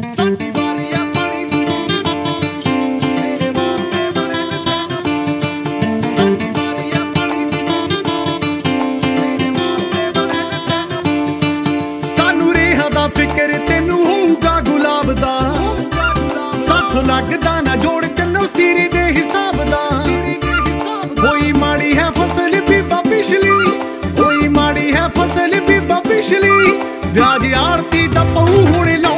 ਸਾਡੀ ਵਾਰੀ ਆ ਪਾਣੀ ਦੀ ਮੇਰੇ ਵਾਸਤੇ ਬਣੇ ਨੇ ਤੈਨੂੰ ਸਾਡੀ ਵਾਰੀ ਆ ਪਾਣੀ ਦੀ ਮੇਰੇ ਵਾਸਤੇ ਬਣੇ ਨੇ ਤੈਨੂੰ ਸਾਨੂੰ ਰੇਹਾ ਦਾ ਫਿਕਰ ਤੈਨੂੰ ਹੋਊਗਾ ਗੁਲਾਬ ਦਾ ਸਾਥੋਂ ਲੱਗਦਾ ਨਾ ਜੋੜ ਤੈਨੂੰ ਸੀਰੀ ਦੇ ਹਿਸਾਬ ਦਾ ਹੋਈ ਮਾੜੀ ਹੈ ਫਸਲ ਬੀਬਾ ਪਿਛਲੀ ਹੋਈ ਮਾੜੀ ਹੈ ਫਸਲ ਬੀਬਾ ਪਿਛਲੀ ਵਿਆਜ ਆੜਤੀ ਦਾ ਪਊ ਹੁਣ